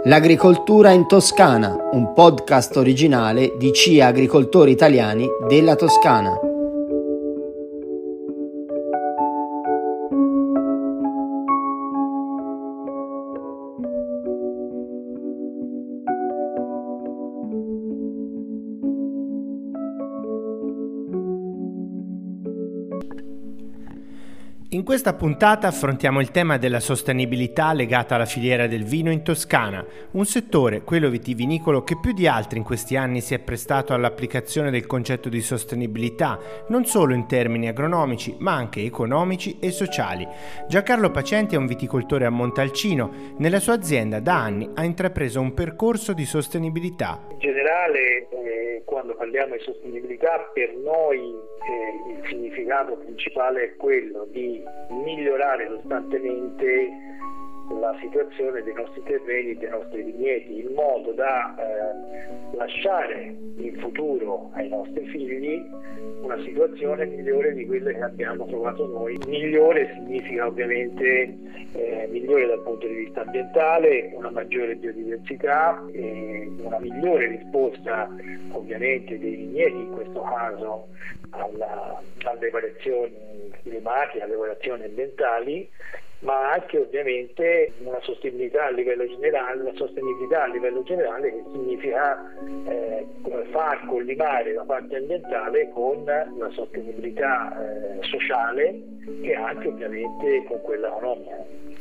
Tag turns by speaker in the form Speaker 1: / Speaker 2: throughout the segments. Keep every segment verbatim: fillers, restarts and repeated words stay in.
Speaker 1: L'agricoltura in Toscana, un podcast originale di C I A Agricoltori Italiani della Toscana.
Speaker 2: In questa puntata affrontiamo il tema della sostenibilità legata alla filiera del vino in Toscana, un settore, quello vitivinicolo, che più di altri in questi anni si è prestato all'applicazione del concetto di sostenibilità, non solo in termini agronomici, ma anche economici e sociali. Giancarlo Pacienti è un viticoltore a Montalcino. Nella sua azienda da anni ha intrapreso un percorso di sostenibilità.
Speaker 3: In generale, eh, quando parliamo di sostenibilità, per noi eh, il significato principale è quello di migliorare costantemente la situazione dei nostri terreni e dei nostri vigneti, in modo da eh, lasciare in futuro ai nostri figli una situazione migliore di quella che abbiamo trovato noi. Migliore significa ovviamente eh, migliore dal punto di vista ambientale, una maggiore biodiversità, eh, una migliore risposta ovviamente dei vigneti, in questo caso alla, alle variazioni climatiche, alle variazioni ambientali, ma anche ovviamente una sostenibilità a livello generale, una sostenibilità a livello generale che significa eh, far collimare la parte ambientale con la sostenibilità eh, sociale e anche ovviamente con quella economica.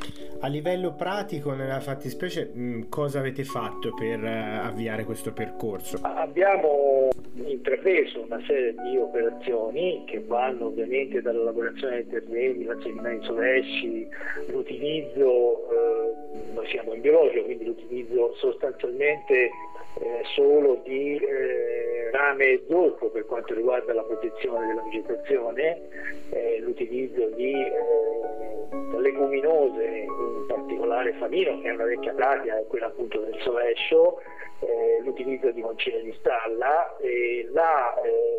Speaker 2: A livello pratico, nella fattispecie, mh, cosa avete fatto per uh, avviare questo percorso?
Speaker 3: Abbiamo intrapreso una serie di operazioni che vanno ovviamente dalla lavorazione dei terreni, l'accendimento solesci, l'utilizzo, eh, noi siamo in biologico, quindi l'utilizzo sostanzialmente eh, solo di eh, rame e zucchero per quanto riguarda la protezione della vegetazione, eh, l'utilizzo di eh, leguminose, in particolare famino, che è una vecchia pratica, è quella appunto del sovescio, eh, l'utilizzo di concime di stalla e la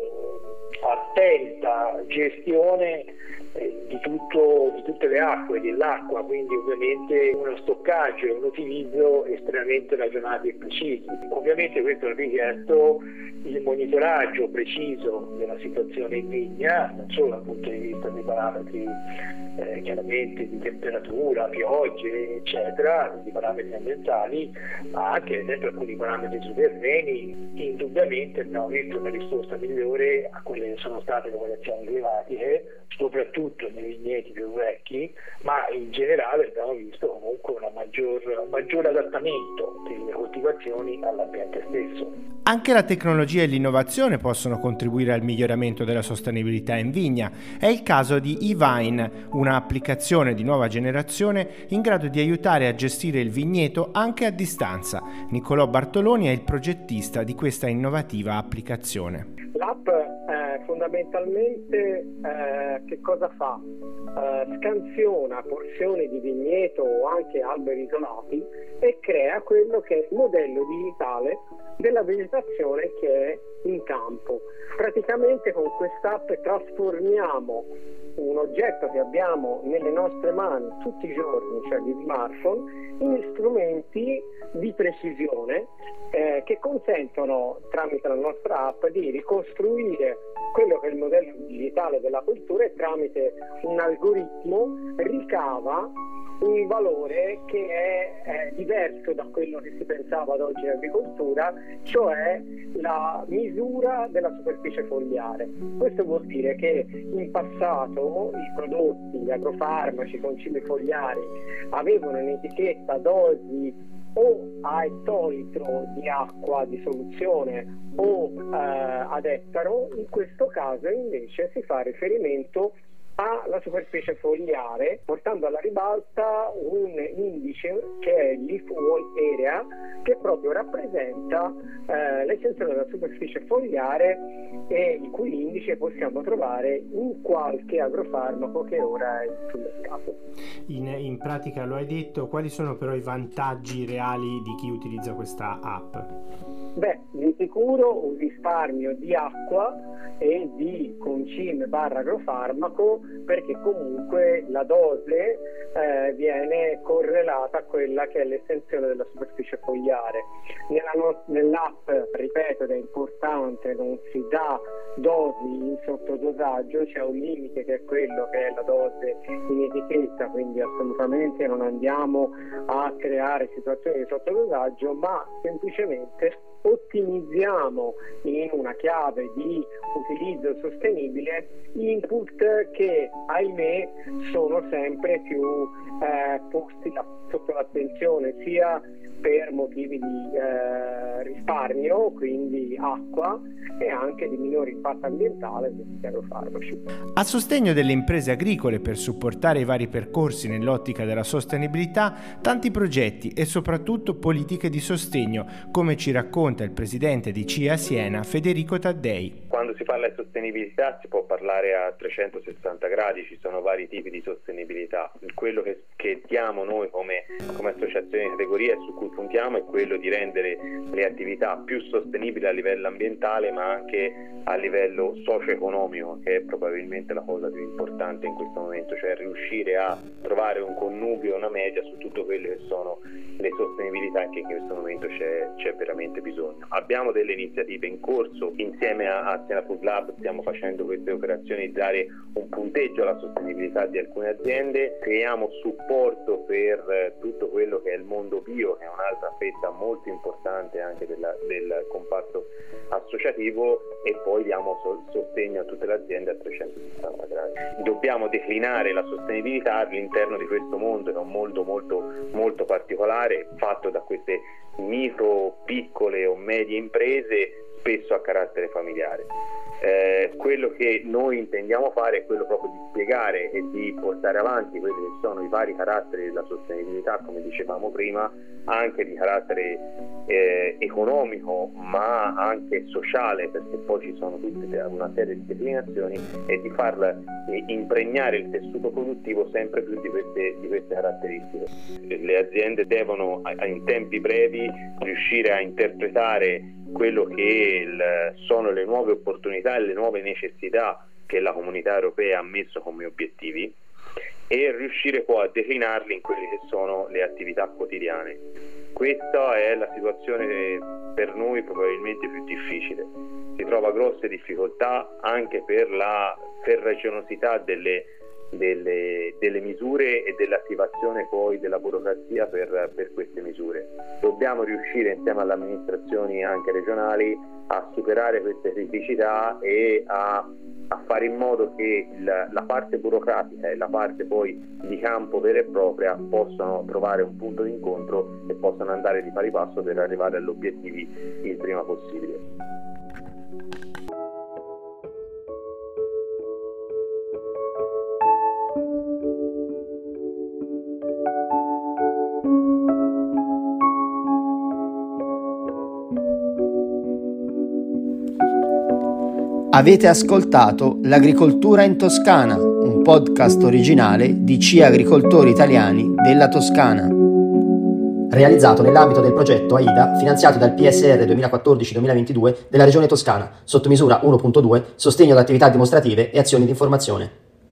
Speaker 3: eh, attenta gestione eh, di, tutto, di tutte le acque, dell'acqua, quindi ovviamente uno stoccaggio e un utilizzo estremamente ragionati e precisi. Ovviamente questo ha richiesto il monitoraggio preciso della situazione in vigna, non solo dal punto di vista dei parametri eh, chiaramente di temperatura, piogge, eccetera, di parametri ambientali, ma anche ad esempio alcuni parametri sui terreni. Indubbiamente abbiamo visto una risposta migliore a quelle che sono state le variazioni climatiche, soprattutto nei vigneti più vecchi, ma in generale abbiamo visto comunque una maggior, un maggior adattamento delle coltivazioni all'ambiente stesso.
Speaker 2: Anche la tecnologia e l'innovazione possono contribuire al miglioramento della sostenibilità in vigna. È il caso di eVine, una applicazione di nuova generazione in grado di aiutare a gestire il vigneto anche a distanza. Niccolò Bartoloni è il progettista di questa innovativa applicazione.
Speaker 4: L'app eh, fondamentalmente eh, che cosa fa? Eh, scansiona porzioni di vigneto o anche alberi isolati e crea quello che è il modello digitale della vegetazione che è in campo. Praticamente con quest'app trasformiamo un oggetto che abbiamo nelle nostre mani tutti i giorni, cioè gli smartphone, in strumenti di precisione eh, che consentono tramite la nostra app di ricostruire quello che è il modello digitale della cultura e tramite un algoritmo ricava un valore che è, è diverso da quello che si pensava ad oggi in agricoltura, cioè la misura della superficie fogliare. Questo vuol dire che in passato i prodotti, gli agrofarmaci, i concimi fogliari avevano in etichetta dosi o a ettolitro di acqua di soluzione o eh, ad ettaro. In questo caso invece si fa riferimento alla superficie fogliare, portando alla ribalta un indice che è l'I F W Area, che proprio rappresenta eh, l'estensione della superficie fogliare e il cui indice possiamo trovare in qualche agrofarmaco che ora è sul mercato.
Speaker 2: In, in pratica, lo hai detto, quali sono però i vantaggi reali di chi utilizza questa app?
Speaker 4: Beh, di sicuro un risparmio di acqua e di concime barra agrofarmaco, perché comunque la dose eh, viene correlata a quella che è l'estensione della superficie fogliare. Nella no- nell'app, ripeto, ed è importante, non si dà dosi in sottodosaggio, c'è un limite che è quello che è la dose in etichetta, quindi assolutamente non andiamo a creare situazioni di sottodosaggio, ma semplicemente ottimizziamo in una chiave di utilizzo sostenibile input che, ahimè, sono sempre più eh, posti la, sotto l'attenzione, sia per motivi di eh, risparmio, quindi acqua, e anche di minore impatto ambientale degli agrofarmaci.
Speaker 2: A sostegno delle imprese agricole per supportare i vari percorsi nell'ottica della sostenibilità, tanti progetti e soprattutto politiche di sostegno, come ci racconta il presidente di C I A Siena, Federico Taddei.
Speaker 5: Quando si parla di sostenibilità si può parlare a trecentosessanta gradi, ci sono vari tipi di sostenibilità. Quello che, che diamo noi come, come associazione di categoria e su cui puntiamo è quello di rendere le attività più sostenibili a livello ambientale, ma anche a livello socio-economico, che è probabilmente la cosa più importante in questo momento, cioè riuscire a trovare un connubio, una media su tutto quello che sono le sostenibilità che in questo momento c'è, c'è veramente bisogno. Abbiamo delle iniziative in corso, insieme a, a Siena Food Lab stiamo facendo queste operazioni di dare un punteggio alla sostenibilità di alcune aziende, creiamo supporto per tutto quello che è il mondo bio, che è un'altra fetta molto importante anche della, del comparto associativo, e poi diamo so, sostegno a tutte le aziende a trecentosessanta gradi. Dobbiamo declinare la sostenibilità all'interno di questo mondo, che è un mondo molto, molto particolare, fatto da queste micro, piccole o medie imprese, spesso a carattere familiare. Eh, quello che noi intendiamo fare è quello proprio di spiegare e di portare avanti quelli che sono i vari caratteri della sostenibilità, come dicevamo prima, anche di carattere eh, economico ma anche sociale, perché poi ci sono tutte una serie di declinazioni, e di farla eh, impregnare il tessuto produttivo sempre più di queste, di queste caratteristiche. Le aziende devono in tempi brevi riuscire a interpretare quello che il, sono le nuove opportunità e le nuove necessità che la comunità europea ha messo come obiettivi, e riuscire poi a declinarli in quelle che sono le attività quotidiane. Questa è la situazione per noi probabilmente più difficile. Si trova grosse difficoltà anche per la ferraginosità delle Delle, delle misure e dell'attivazione poi della burocrazia per, per queste misure. Dobbiamo riuscire insieme alle amministrazioni anche regionali a superare queste criticità e a, a fare in modo che il, la parte burocratica e la parte poi di campo vera e propria possano trovare un punto di incontro e possano andare di pari passo per arrivare agli obiettivi il prima possibile.
Speaker 1: Avete ascoltato L'Agricoltura in Toscana, un podcast originale di C I A Agricoltori Italiani della Toscana. Realizzato nell'ambito del progetto AIDA, finanziato dal P S R duemilaquattordici duemilaventidue della Regione Toscana, sotto misura uno punto due, sostegno ad attività dimostrative e azioni di informazione.